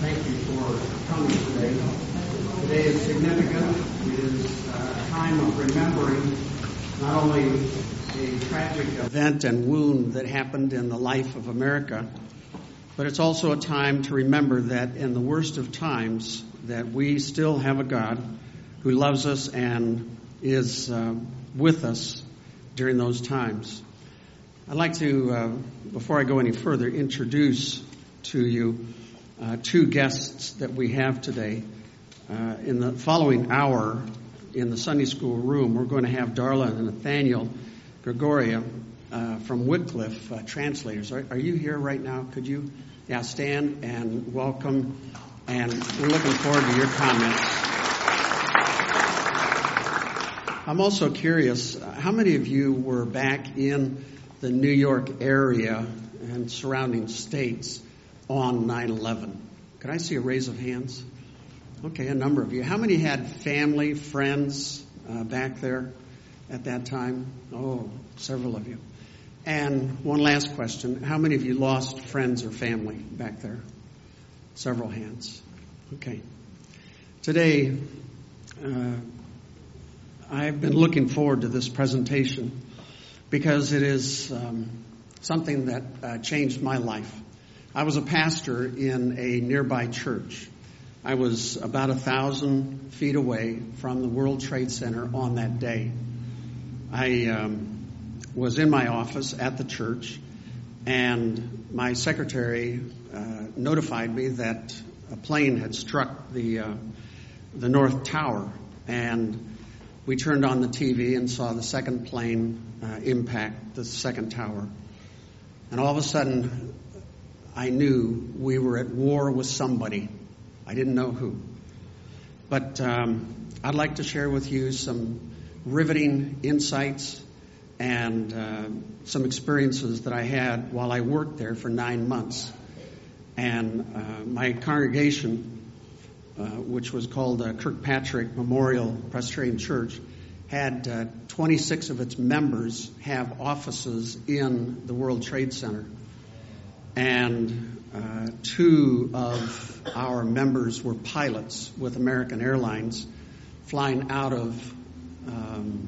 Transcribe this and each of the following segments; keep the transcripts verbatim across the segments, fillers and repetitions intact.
Thank you for coming today. Today is significant. It is a time of remembering not only a tragic event and wound that happened in the life of America, but it's also a time to remember that in the worst of times that we still have a God who loves us and is uh, with us during those times. I'd like to, uh, before I go any further, introduce to you uh, two guests that we have today. Uh, in the following hour in the Sunday school room, we're going to have Darla and Nathaniel Gregoria uh, from Wycliffe uh, translators. Are, are you here right now? Could you yeah, stand and welcome? And we're looking forward to your comments. I'm also curious, how many of you were back in the New York area and surrounding states on nine eleven? Could I see a raise of hands? Okay, a number of you. How many had family, friends uh, back there at that time? Oh, several of you. And one last question. How many of you lost friends or family back there? Several hands. Okay. Today, uh, I've been looking forward to this presentation because it is um, something that uh, changed my life. I was a pastor in a nearby church. I was about a thousand feet away from the World Trade Center on that day. I um, was in my office at the church, and my secretary uh, notified me that a plane had struck the uh, the North Tower, and we turned on the T V and saw the second plane uh, impact the second tower. And all of a sudden, I knew we were at war with somebody. I didn't know who. But um, I'd like to share with you some riveting insights and uh, some experiences that I had while I worked there for nine months. And uh, my congregation, uh, which was called uh, Kirkpatrick Memorial Presbyterian Church, had uh, twenty-six of its members have offices in the World Trade Center. And uh, two of our members were pilots with American Airlines flying out of, um,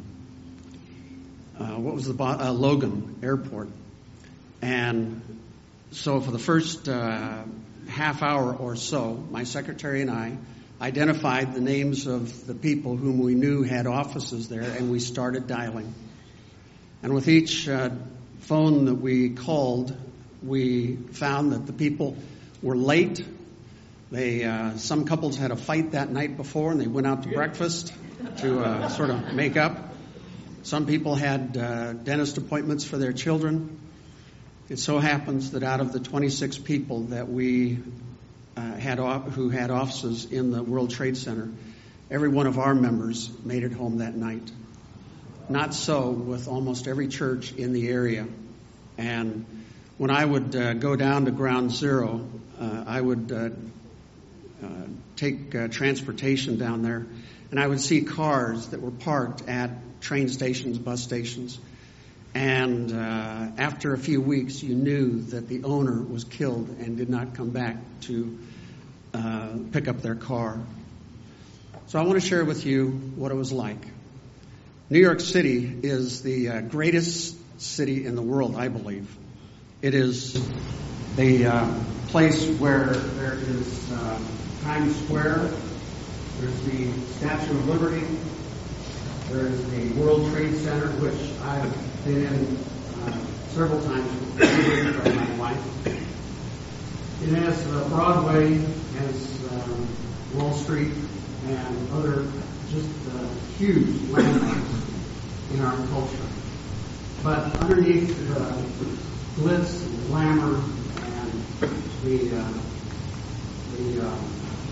uh, what was the, bo- uh, Logan Airport. And so for the first uh, half hour or so, my secretary and I identified the names of the people whom we knew had offices there, and we started dialing. And with each uh, phone that we called, we found that the people were late. They, uh, some couples had a fight that night before, and they went out to breakfast to uh, sort of make up. Some people had uh, dentist appointments for their children. It so happens that out of the twenty-six people that we uh, had off, who had offices in the World Trade Center, every one of our members made it home that night. Not so with almost every church in the area. And when I would uh, go down to Ground Zero, uh, I would uh, uh, take uh, transportation down there, and I would see cars that were parked at train stations, bus stations. And uh, after a few weeks, you knew that the owner was killed and did not come back to uh, pick up their car. So I want to share with you what it was like. New York City is the uh, greatest city in the world, I believe. It is the uh, place where there is uh, Times Square, there's the Statue of Liberty, there's the World Trade Center, which I've been in uh, several times with my wife. It has uh, Broadway, has um, Wall Street, and other just uh, huge landmarks in our culture. But underneath the glitz and glamour and the uh, the uh,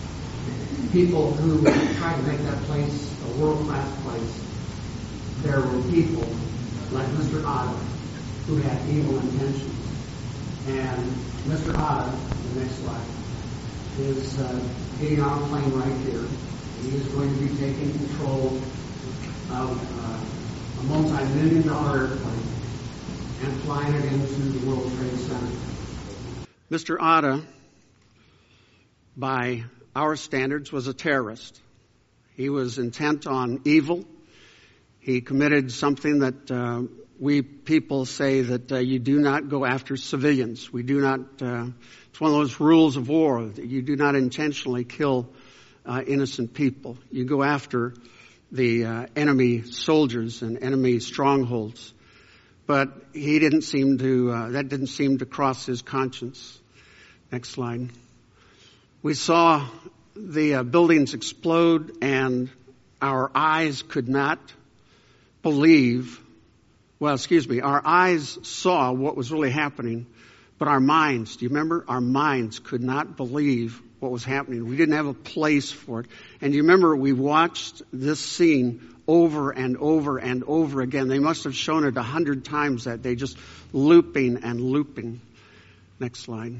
people who tried to make that place a world-class place, there were people like Mister Otter who had evil intentions. And Mister Otter, the next slide, is uh, getting on a plane right here. He is going to be taking control of uh, a multi-million dollar airplane and flying it into the World Trade Center. Mister Otter by our standards, was a terrorist. He was intent on evil. He committed something that uh, we people say that uh, you do not go after civilians. We do not, uh, it's one of those rules of war that you do not intentionally kill uh, innocent people. You go after the uh, enemy soldiers and enemy strongholds. But he didn't seem to, uh, that didn't seem to cross his conscience. Next slide. We saw the uh, buildings explode, and our eyes could not believe, well, excuse me, our eyes saw what was really happening, but our minds, do you remember? Our minds could not believe what was happening. We didn't have a place for it. And you remember we watched this scene over and over and over again. They must have shown it a hundred times that day, just looping and looping. Next slide.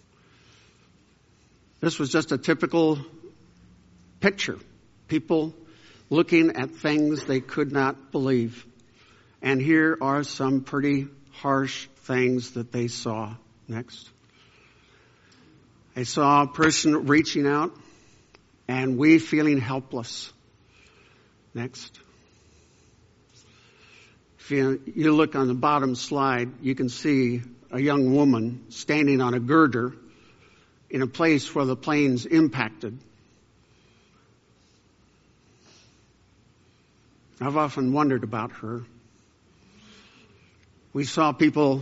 This was just a typical picture. People looking at things they could not believe. And here are some pretty harsh things that they saw. Next. They saw a person reaching out and we feeling helpless. Next. If you, you look on the bottom slide, you can see a young woman standing on a girder in a place where the planes impacted. I've often wondered about her. We saw people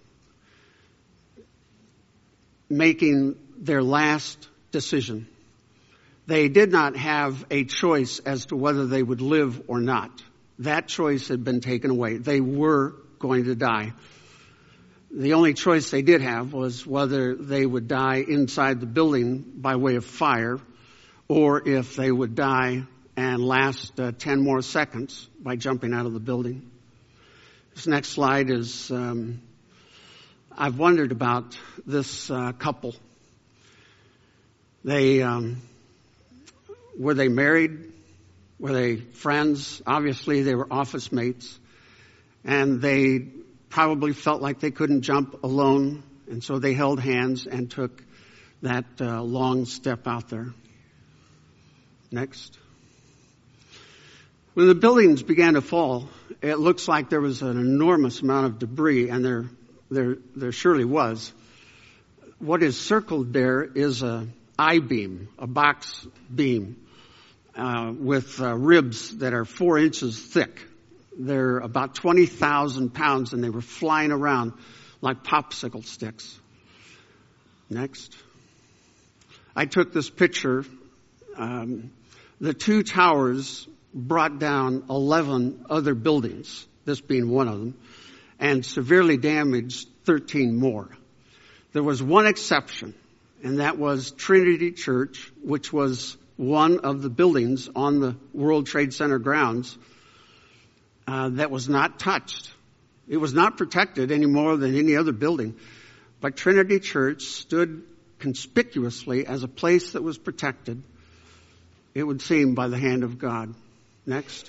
making their last decision. They did not have a choice as to whether they would live or not. That choice had been taken away. They were going to die. The only choice they did have was whether they would die inside the building by way of fire, or if they would die and last uh, ten more seconds by jumping out of the building. This next slide is, um, I've wondered about this uh, couple. They, um, were they married? Were they friends? Obviously, they were office mates. And they probably felt like they couldn't jump alone. And so they held hands and took that uh, long step out there. Next. When the buildings began to fall, it looks like there was an enormous amount of debris, and there, there, there surely was. What is circled there is a I-beam, a box beam, uh, with uh, ribs that are four inches thick. They're about twenty thousand pounds, and they were flying around like popsicle sticks. Next. I took this picture. Um, the two towers brought down eleven other buildings, this being one of them, and severely damaged thirteen more. There was one exception, and that was Trinity Church, which was one of the buildings on the World Trade Center grounds uh, that was not touched. It was not protected any more than any other building. But Trinity Church stood conspicuously as a place that was protected, it would seem, by the hand of God. Next.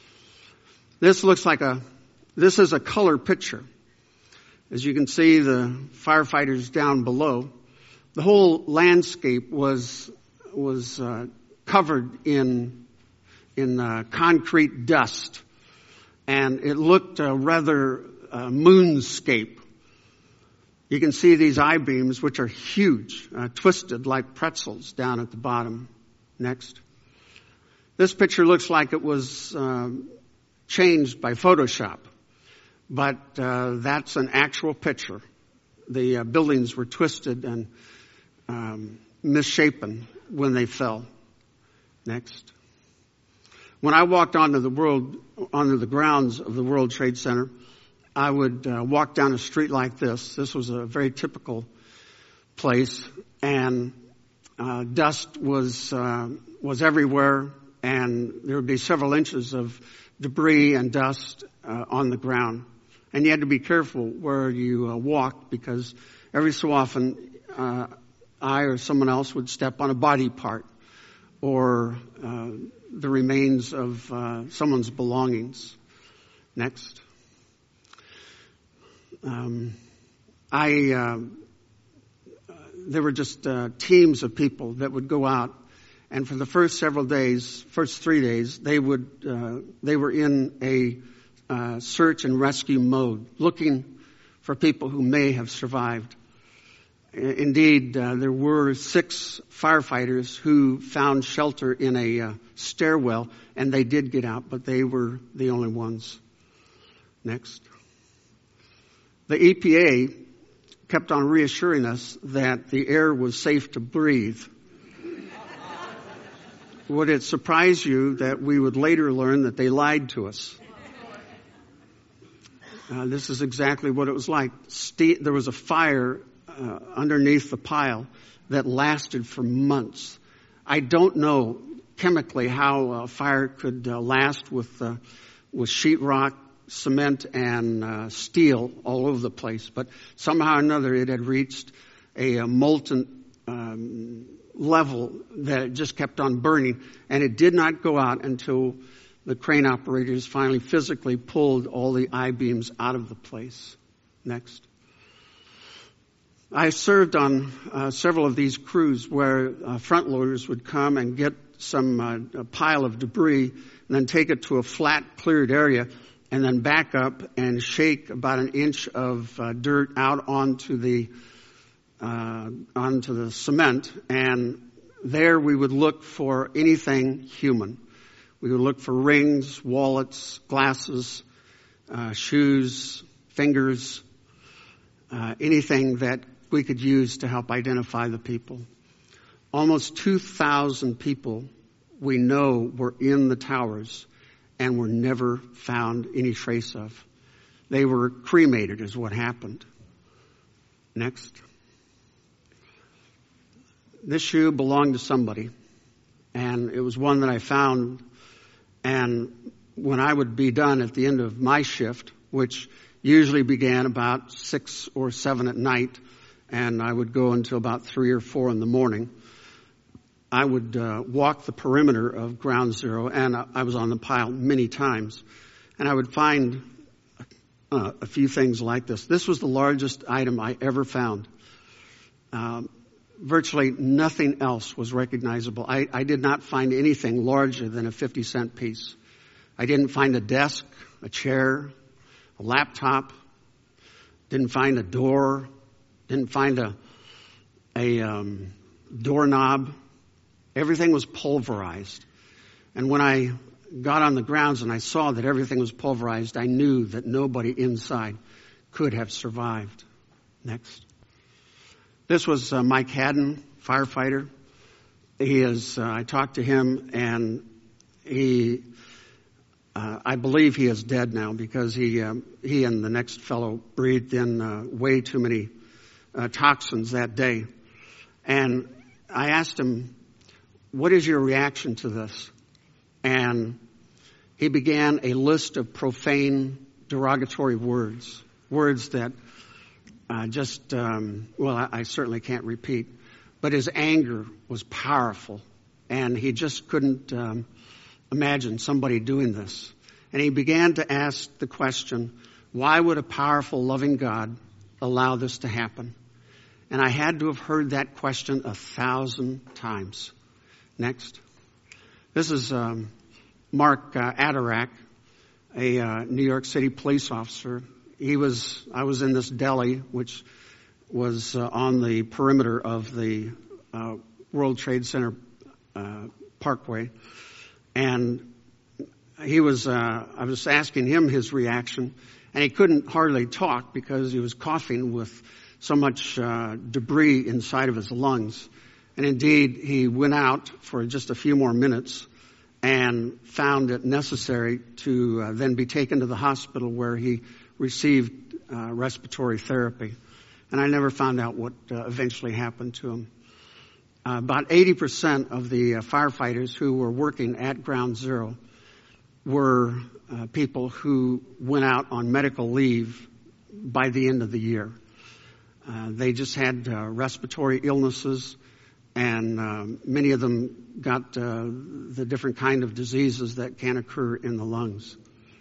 This looks like a, this is a color picture. As you can see, the firefighters down below, the whole landscape was, was, uh, covered in, in, uh, concrete dust. And it looked uh, rather, uh, moonscape. You can see these I-beams, which are huge, uh, twisted like pretzels down at the bottom. Next. This picture looks like it was uh, changed by Photoshop, but uh, that's an actual picture. The uh, buildings were twisted and um, misshapen when they fell. Next. When I walked onto the world, onto the grounds of the World Trade Center, I would uh, walk down a street like this. This was a very typical place, and uh, dust was uh, was everywhere. And there would be several inches of debris and dust uh, on the ground. And you had to be careful where you uh, walked, because every so often uh, I or someone else would step on a body part or uh, the remains of uh, someone's belongings. Next. Um, I uh, there were just uh, teams of people that would go out, and for the first several days, first three days, they would uh, they were in a uh, search and rescue mode, looking for people who may have survived. Indeed, uh, there were six firefighters who found shelter in a uh, stairwell, and they did get out, but they were the only ones. Next. The E P A kept on reassuring us that the air was safe to breathe. Would it surprise you that we would later learn that they lied to us? Uh, this is exactly what it was like. Ste- there was a fire uh, underneath the pile that lasted for months. I don't know chemically how a fire could uh, last with uh, with sheetrock, cement, and uh, steel all over the place, but somehow or another it had reached a, a molten um, level that it just kept on burning, and it did not go out until the crane operators finally physically pulled all the I-beams out of the place. Next. I served on uh, several of these crews where uh, front loaders would come and get some uh, a pile of debris and then take it to a flat, cleared area and then back up and shake about an inch of uh, dirt out onto the uh, onto the cement, and there we would look for anything human. We would look for rings, wallets, glasses, uh, shoes, fingers, uh, anything that we could use to help identify the people. Almost two thousand people we know were in the towers and were never found any trace of. They were cremated is what happened. Next. This shoe belonged to somebody, and it was one that I found, and when I would be done at the end of my shift, which usually began about six or seven at night, and I would go until about three or four in the morning, I would uh, walk the perimeter of Ground Zero, and I was on the pile many times, and I would find uh, a few things like this. This was the largest item I ever found. Um, virtually nothing else was recognizable. I, I did not find anything larger than a fifty cent piece. I didn't find a desk, a chair, a laptop, didn't find a door, didn't find a, a um, doorknob. Everything was pulverized. And when I got on the grounds and I saw that everything was pulverized, I knew that nobody inside could have survived. Next. This was uh, Mike Haddon, firefighter. He is, uh, I talked to him, and he, uh, I believe he is dead now because he, um, he and the next fellow breathed in uh, way too many uh, toxins that day. And I asked him, what is your reaction to this? And he began a list of profane, derogatory words, words that uh, just, um, well, I, I certainly can't repeat. But his anger was powerful, and he just couldn't um, imagine somebody doing this. And he began to ask the question, why would a powerful, loving God allow this to happen? And I had to have heard that question a thousand times. Next. This is um, Mark uh, Adarak, a uh, New York City police officer. He was, I was in this deli, which was uh, on the perimeter of the uh, World Trade Center uh, Parkway. And he was, uh, I was asking him his reaction, and he couldn't hardly talk because he was coughing with so much uh, debris inside of his lungs. And indeed, he went out for just a few more minutes and found it necessary to uh, then be taken to the hospital where he received uh, respiratory therapy. And I never found out what uh, eventually happened to him. Uh, about eighty percent of the uh, firefighters who were working at Ground Zero were uh, people who went out on medical leave by the end of the year. Uh, they just had uh, respiratory illnesses, and um, many of them got uh, the different kind of diseases that can occur in the lungs.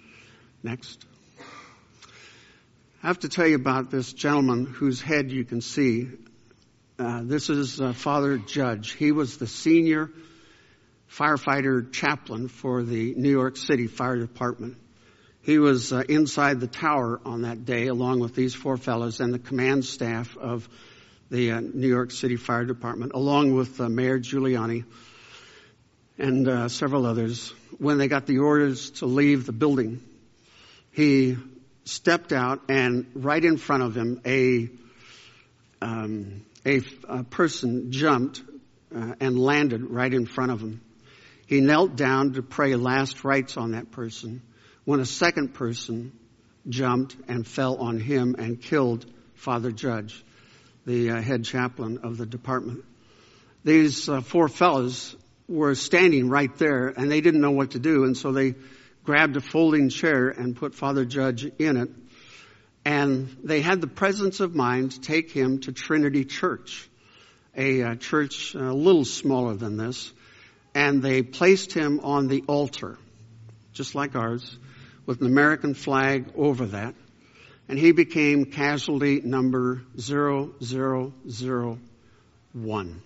Next. I have to tell you about this gentleman whose head you can see. Uh, this is uh, Father Judge. He was the senior firefighter chaplain for the New York City Fire Department. He was uh, inside the tower on that day along with these four fellows and the command staff of the uh, New York City Fire Department, along with uh, Mayor Giuliani and uh, several others. When they got the orders to leave the building, he stepped out, and right in front of him, a um, a, a person jumped uh, and landed right in front of him. He knelt down to pray last rites on that person when a second person jumped and fell on him and killed Father Judge, the uh, head chaplain of the department. These uh, four fellows were standing right there, and they didn't know what to do, and so they grabbed a folding chair and put Father Judge in it. And they had the presence of mind to take him to Trinity Church, a uh, church a little smaller than this. And they placed him on the altar, just like ours, with an American flag over that. And he became casualty number zero zero zero one.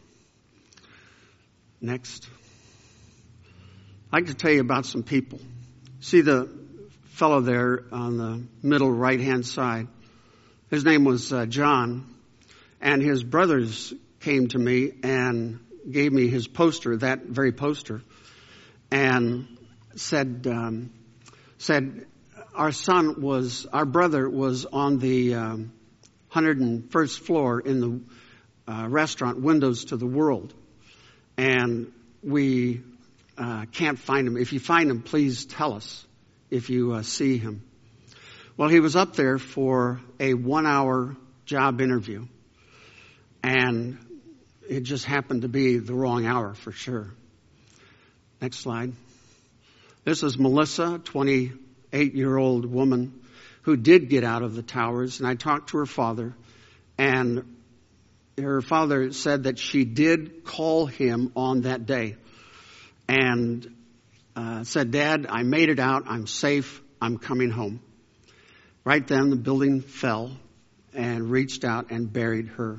Next. I'd like to tell you about some people. See the fellow there on the middle right-hand side. His name was uh, John, and his brothers came to me and gave me his poster, that very poster, and said, um, said our son was, our brother was on the um, one hundred first floor in the uh, restaurant Windows to the World, and we uh, can't find him. If you find him, please tell us if you uh, see him. Well, he was up there for a one-hour job interview, and it just happened to be the wrong hour for sure. Next slide. This is Melissa, twenty-eight-year-old woman who did get out of the towers, and I talked to her father, and her father said that she did call him on that day and uh, said, "Dad, I made it out. I'm safe. I'm coming home." Right then, the building fell and reached out and buried her.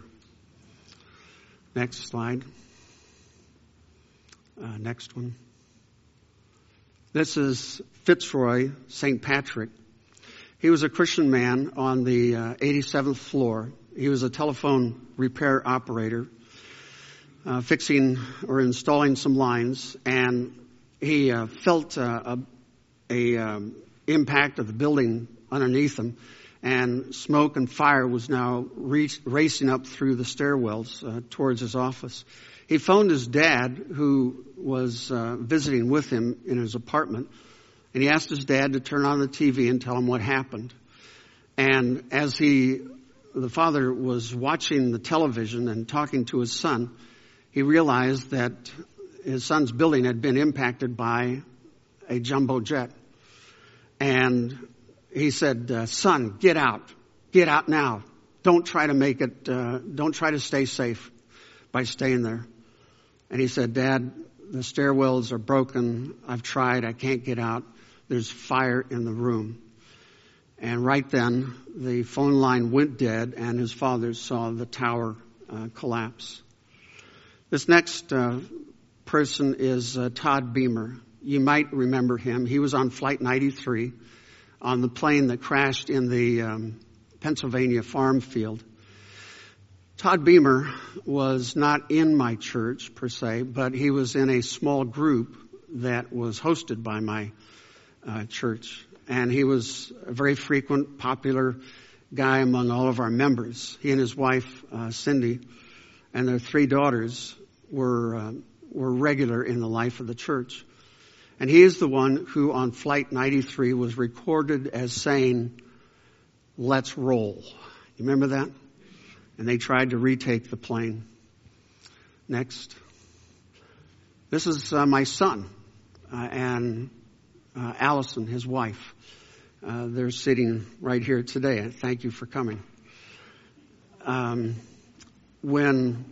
Next slide. Uh, next one. This is Fitzroy Saint Patrick. He was a Christian man on the uh, eighty-seventh floor. He was a telephone repair operator, uh, fixing or installing some lines, and he uh, felt uh, a, a um, impact of the building underneath him, and smoke and fire was now re- racing up through the stairwells uh, towards his office. He phoned his dad, who was uh, visiting with him in his apartment, and he asked his dad to turn on the T V and tell him what happened. And as he, the father was watching the television and talking to his son, he realized that his son's building had been impacted by a jumbo jet. And he said, uh, "Son, get out. Get out now. Don't try to make it, uh, don't try to stay safe by staying there." And he said, "Dad, the stairwells are broken. I've tried. I can't get out. There's fire in the room." And right then, the phone line went dead, and his father saw the tower uh, collapse. This next uh, person is uh, Todd Beamer. You might remember him. He was on Flight ninety-three on the plane that crashed in the um, Pennsylvania farm field. Todd Beamer was not in my church per se, but he was in a small group that was hosted by my uh, church. And he was a very frequent, popular guy among all of our members. He and his wife, uh, Cindy, and their three daughters were uh, were regular in the life of the church. And he is the one who on Flight ninety-three was recorded as saying, "Let's roll." You remember that? And they tried to retake the plane. Next. This is uh, my son uh, and uh, Allison, his wife. Uh, they're sitting right here today. Thank you for coming. Um, when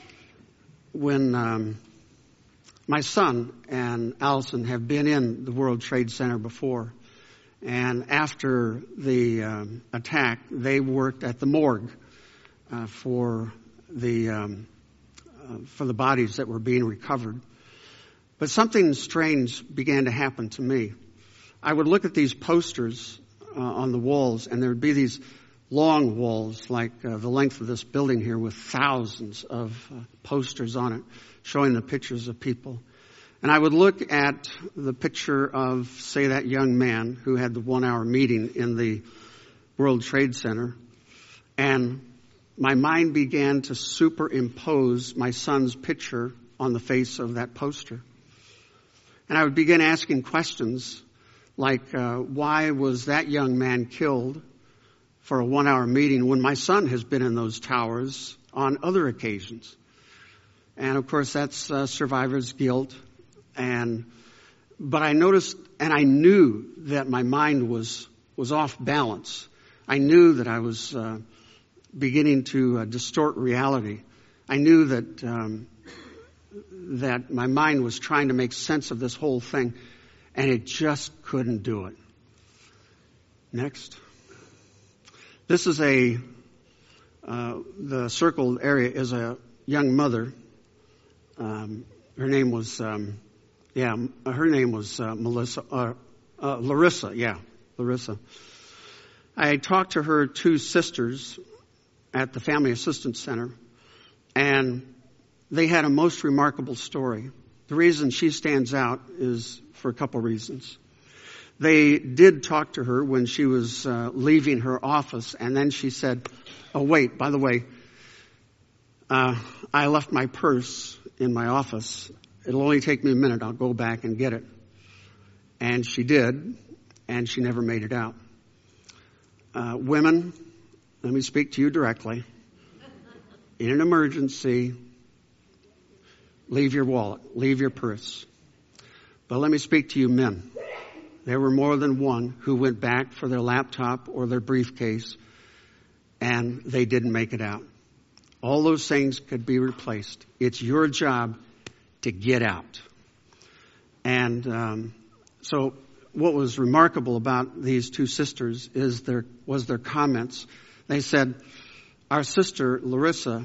when um, my son and Allison have been in the World Trade Center before, and after the um, attack, they worked at the morgue uh, for the um, uh, for the bodies that were being recovered. But something strange began to happen to me. I would look at these posters uh, on the walls, and there would be these long walls, like uh, the length of this building here, with thousands of uh, posters on it, showing the pictures of people. And I would look at the picture of, say, that young man who had the one-hour meeting in the World Trade Center, and my mind began to superimpose my son's picture on the face of that poster. And I would begin asking questions like, uh, why was that young man killed for a one-hour meeting when my son has been in those towers on other occasions? And of course, that's uh, survivor's guilt. And but I noticed, and I knew that my mind was was off balance. I knew that I was uh, beginning to uh, distort reality. I knew that um, that my mind was trying to make sense of this whole thing, and it just couldn't do it. Next. This is a, uh, the circled area is a young mother. Um, her name was, um, yeah, her name was uh, Melissa, uh, uh, Larissa, yeah, Larissa. I talked to her two sisters at the Family Assistance Center, and they had a most remarkable story. The reason she stands out is for a couple reasons. They did talk to her when she was uh, leaving her office, and then she said, oh, wait, by the way, uh, I left my purse in my office. It'll only take me a minute. I'll go back and get it. And she did, and she never made it out. Uh, women, let me speak to you directly. In an emergency, leave your wallet, leave your purse. But let me speak to you men. There were more than one who went back for their laptop or their briefcase, and they didn't make it out. All those things could be replaced. It's your job to get out. And um, so what was remarkable about these two sisters is their was their comments. They said, our sister Larissa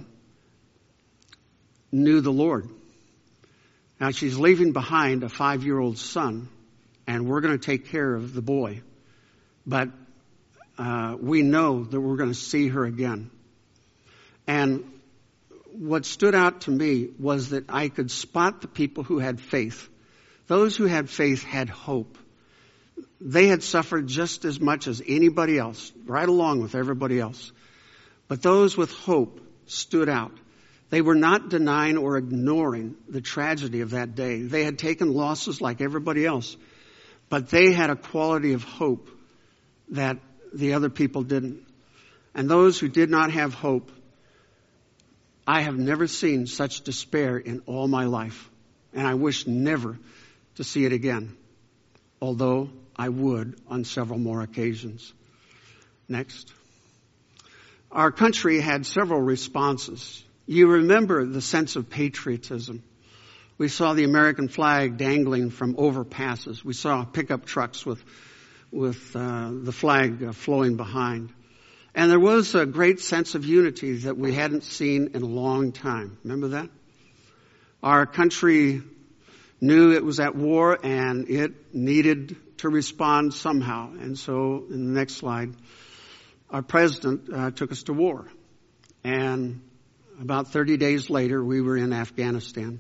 knew the Lord. Now she's leaving behind a five-year-old son, and we're going to take care of the boy. But uh, we know that we're going to see her again. And what stood out to me was that I could spot the people who had faith. Those who had faith had hope. They had suffered just as much as anybody else, right along with everybody else. But those with hope stood out. They were not denying or ignoring the tragedy of that day. They had taken losses like everybody else. But they had a quality of hope that the other people didn't. And those who did not have hope, I have never seen such despair in all my life. And I wish never to see it again. Although I would on several more occasions. Next. Our country had several responses. You remember the sense of patriotism. We saw the American flag dangling from overpasses. We saw pickup trucks with with uh, the flag uh, flowing behind. And there was a great sense of unity that we hadn't seen in a long time. Remember that? Our country knew it was at war and it needed to respond somehow. And so, in the next slide, our president uh, took us to war. And about thirty days later, we were in Afghanistan.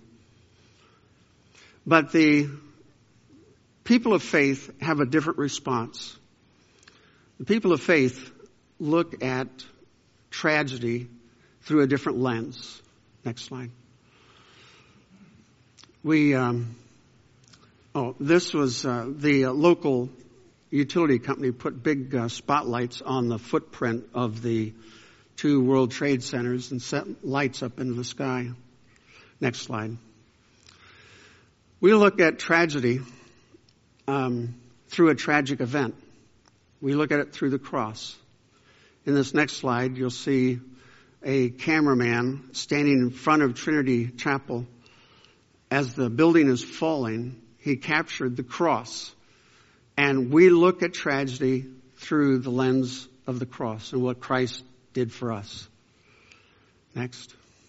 But the people of faith have a different response. The people of faith look at tragedy through a different lens. Next slide. We, um, oh, this was uh, the uh, local utility company put big uh, spotlights on the footprint of the two World Trade Centers and set lights up into the sky. Next slide. We look at tragedy um, through a tragic event. We look at it through the cross. In this next slide, you'll see a cameraman standing in front of Trinity Chapel. As the building is falling, he captured the cross. And we look at tragedy through the lens of the cross and what Christ did for us. Next.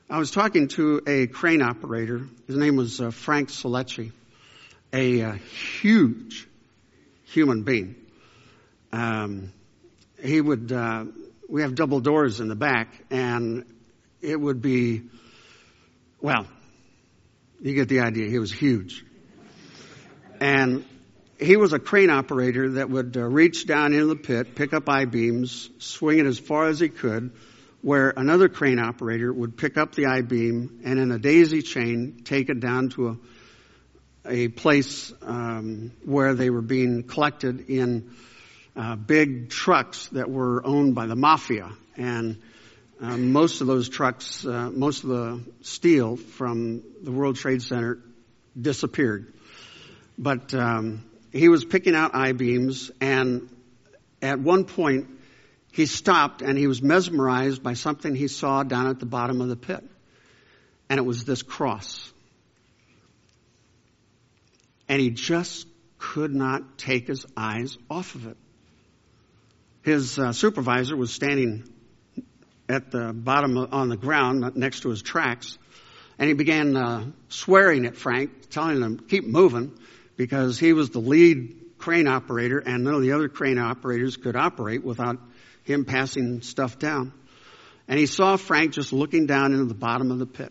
I was talking to a crane operator. His name was uh, Frank Solecki, a uh, huge human being. Um, he would, uh, we have double doors in the back, and it would be, well, you get the idea. He was huge. And he was a crane operator that would uh, reach down into the pit, pick up I-beams, swing it as far as he could, where another crane operator would pick up the I-beam and in a daisy chain take it down to a, a place um, where they were being collected in uh, big trucks that were owned by the mafia. And uh, most of those trucks, uh, most of the steel from the World Trade Center disappeared. But um, he was picking out I-beams, and at one point he stopped and he was mesmerized by something he saw down at the bottom of the pit. And it was this cross. And he just could not take his eyes off of it. His uh, supervisor was standing at the bottom of, on the ground next to his tracks, and he began uh, swearing at Frank, telling him, keep moving, because he was the lead crane operator and none of the other crane operators could operate without him passing stuff down. And he saw Frank just looking down into the bottom of the pit.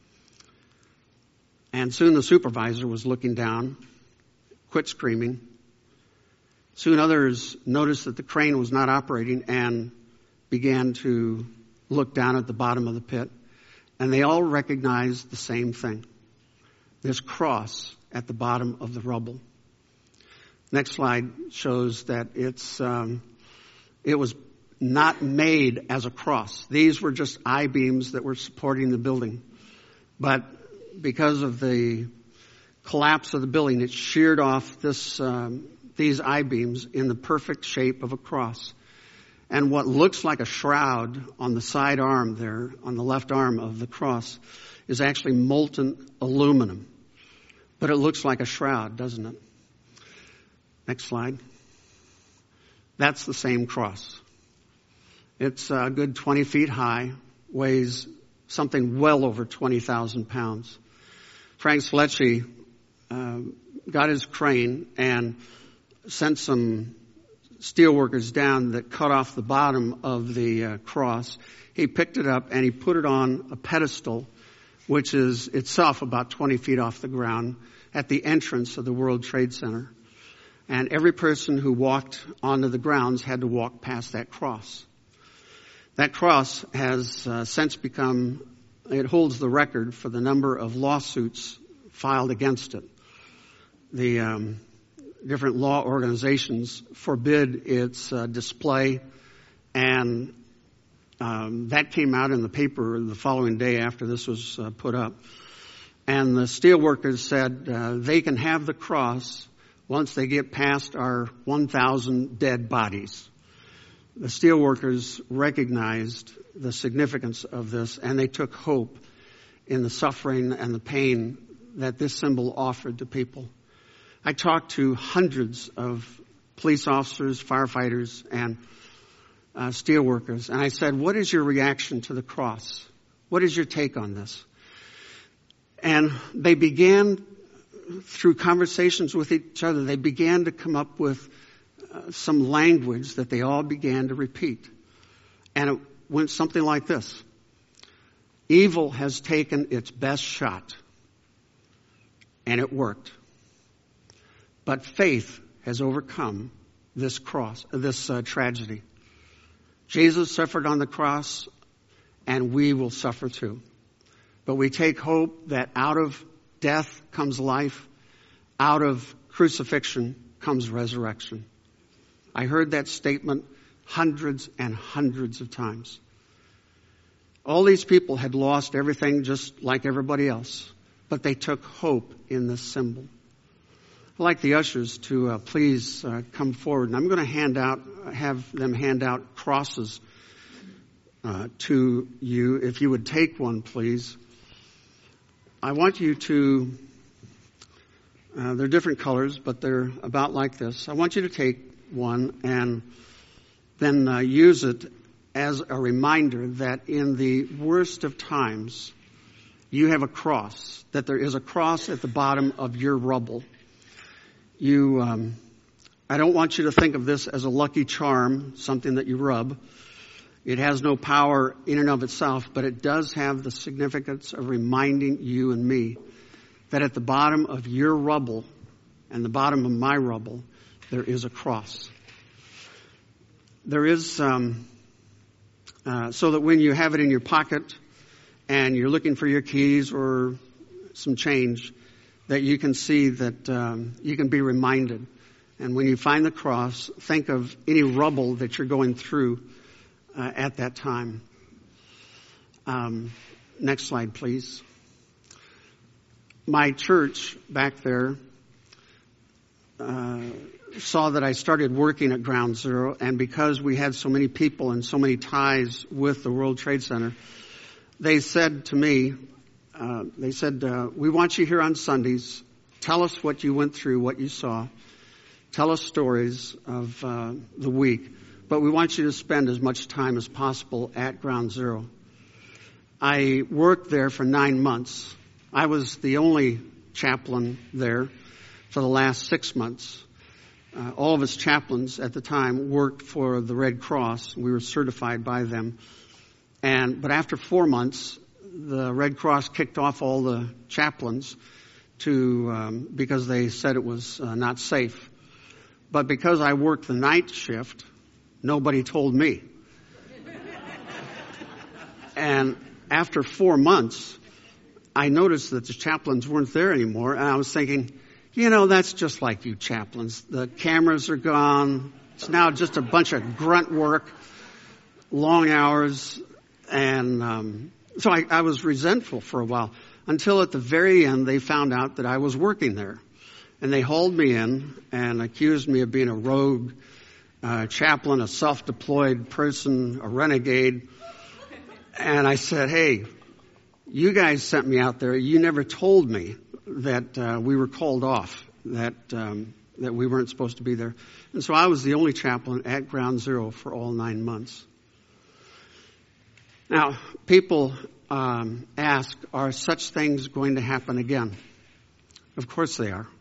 And soon the supervisor was looking down, quit screaming. Soon others noticed that the crane was not operating and began to look down at the bottom of the pit. And they all recognized the same thing. This cross at the bottom of the rubble. Next slide shows that it's um, it was not made as a cross. These were just I-beams that were supporting the building. But because of the collapse of the building, it sheared off this um, these I-beams in the perfect shape of a cross. And what looks like a shroud on the side arm there, on the left arm of the cross, is actually molten aluminum. But it looks like a shroud, doesn't it? Next slide. That's the same cross. It's a good twenty feet high, weighs something well over twenty thousand pounds. Frank Solecki uh, got his crane and sent some steel workers down that cut off the bottom of the uh, cross. He picked it up and he put it on a pedestal, which is itself about twenty feet off the ground, at the entrance of the World Trade Center. And every person who walked onto the grounds had to walk past that cross. That cross has uh, since become, it holds the record for the number of lawsuits filed against it. The um, different law organizations forbid its uh, display, and um, that came out in the paper the following day after this was uh, put up. And the steelworkers said uh, they can have the cross once they get past our one thousand dead bodies. The steelworkers recognized the significance of this, and they took hope in the suffering and the pain that this symbol offered to people. I talked to hundreds of police officers, firefighters, and uh, steelworkers, and I said, what is your reaction to the cross? What is your take on this? And they began, through conversations with each other, they began to come up with uh, some language that they all began to repeat. And it went something like this. Evil has taken its best shot, and it worked. But faith has overcome this cross, this uh, tragedy. Jesus suffered on the cross, and we will suffer too. But we take hope that out of death comes life, out of crucifixion comes resurrection. I heard that statement hundreds and hundreds of times. All these people had lost everything just like everybody else, but they took hope in this symbol. I'd like the ushers to uh, please uh, come forward, and I'm going to hand out, have them hand out crosses uh, to you. If you would take one, please. I want you to, uh, they're different colors, but they're about like this. I want you to take one and then uh, use it as a reminder that in the worst of times, you have a cross, that there is a cross at the bottom of your rubble. You, um, I don't want you to think of this as a lucky charm, something that you rub. It has no power in and of itself, but it does have the significance of reminding you and me that at the bottom of your rubble and the bottom of my rubble, there is a cross. There is, um, uh, so that when you have it in your pocket and you're looking for your keys or some change, that you can see that um, you can be reminded. And when you find the cross, think of any rubble that you're going through uh, at that time. Um, next slide, please. My church back there uh, saw that I started working at Ground Zero, and because we had so many people and so many ties with the World Trade Center, they said to me, uh, they said, uh, we want you here on Sundays. Tell us what you went through, what you saw. Tell us stories of uh, the week, but we want you to spend as much time as possible at Ground Zero. I worked there for nine months. I was the only chaplain there for the last six months. Uh, all of us chaplains at the time worked for the Red Cross. We were certified by them. And but after four months, the Red Cross kicked off all the chaplains to um, because they said it was uh, not safe. But because I worked the night shift, nobody told me. And after four months, I noticed that the chaplains weren't there anymore, and I was thinking, you know, that's just like you chaplains. The cameras are gone. It's now just a bunch of grunt work, long hours, and um, so I, I was resentful for a while, until at the very end they found out that I was working there. And they hauled me in and accused me of being a rogue uh, chaplain, a self-deployed person, a renegade. And I said, hey, you guys sent me out there. You never told me that uh, we were called off, that um, that we weren't supposed to be there. And so I was the only chaplain at Ground Zero for all nine months. Now, people um, ask, are such things going to happen again? Of course they are.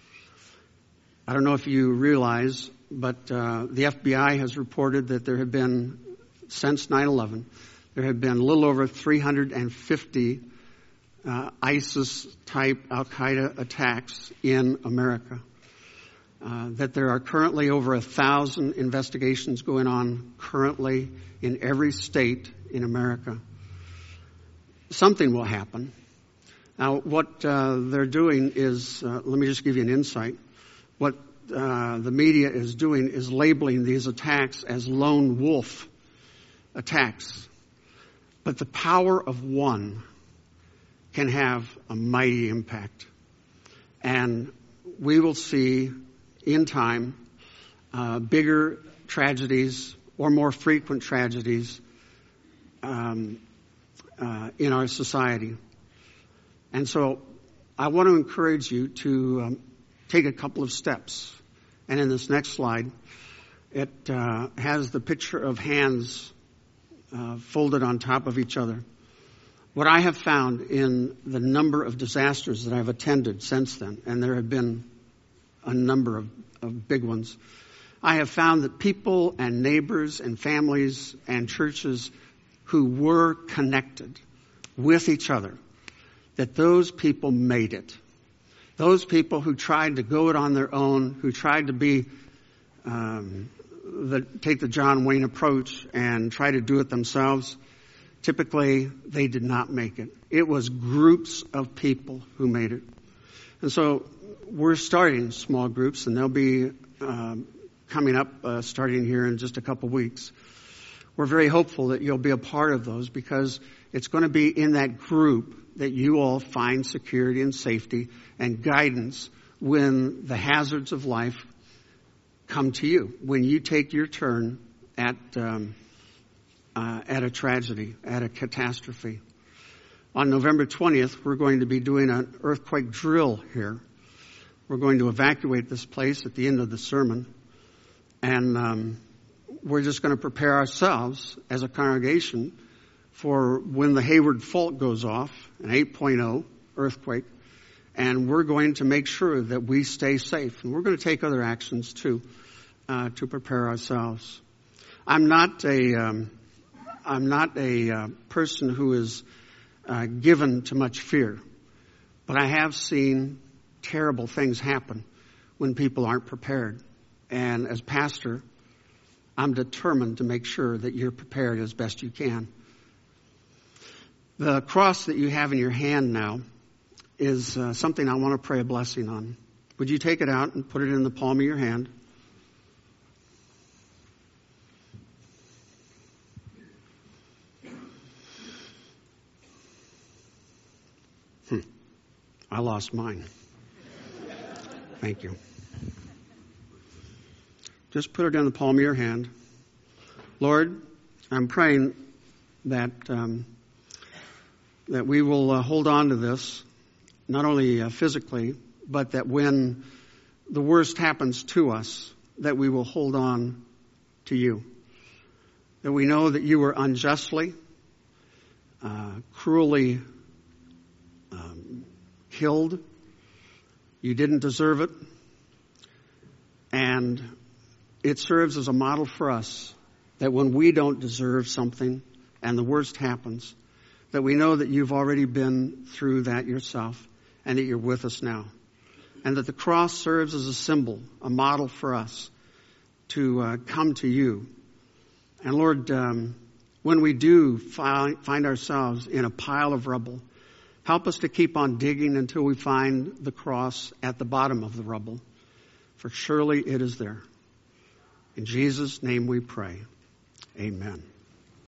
I don't know if you realize, but uh, the F B I has reported that there have been, since nine eleven, there have been a little over three hundred fifty uh, ISIS-type Al-Qaeda attacks in America. Uh, that there are currently over a thousand investigations going on currently in every state in America. Something will happen. Now, what uh, they're doing is, uh, let me just give you an insight. What uh, the media is doing is labeling these attacks as lone wolf attacks. But the power of one can have a mighty impact. And we will see in time uh, bigger tragedies or more frequent tragedies um, uh, in our society. And so I want to encourage you to um, take a couple of steps. And in this next slide, it uh, has the picture of hands uh, folded on top of each other. What I have found in the number of disasters that I've attended since then, and there have been a number of, of big ones, I have found that people and neighbors and families and churches who were connected with each other, that those people made it. Those people who tried to go it on their own, who tried to be, um, the, take the John Wayne approach and try to do it themselves, typically they did not make it. It was groups of people who made it. And so we're starting small groups, and they'll be um, coming up uh, starting here in just a couple weeks. We're very hopeful that you'll be a part of those, because it's going to be in that group that you all find security and safety and guidance when the hazards of life come to you, when you take your turn at um, uh, at a tragedy, at a catastrophe. On November twentieth, we're going to be doing an earthquake drill here. We're going to evacuate this place at the end of the sermon, and um, we're just going to prepare ourselves as a congregation for when the Hayward fault goes off, an eight point oh earthquake, and we're going to make sure that we stay safe. And we're going to take other actions too, uh, to prepare ourselves. I'm not a, um, I'm not a uh, person who is uh, given to much fear, but I have seen terrible things happen when people aren't prepared. And as pastor, I'm determined to make sure that you're prepared as best you can. The cross that you have in your hand now is uh, something I want to pray a blessing on. Would you take it out and put it in the palm of your hand? Hmm. I lost mine. Thank you. Just put it in the palm of your hand. Lord, I'm praying that um, that we will uh, hold on to this, not only uh, physically, but that when the worst happens to us, that we will hold on to you. That we know that you were unjustly, uh, cruelly um, killed. You didn't deserve it. And it serves as a model for us that when we don't deserve something and the worst happens, that we know that you've already been through that yourself and that you're with us now. And that the cross serves as a symbol, a model for us to uh, come to you. And Lord, um, when we do fi- find ourselves in a pile of rubble, help us to keep on digging until we find the cross at the bottom of the rubble. For surely it is there. In Jesus' name we pray. Amen.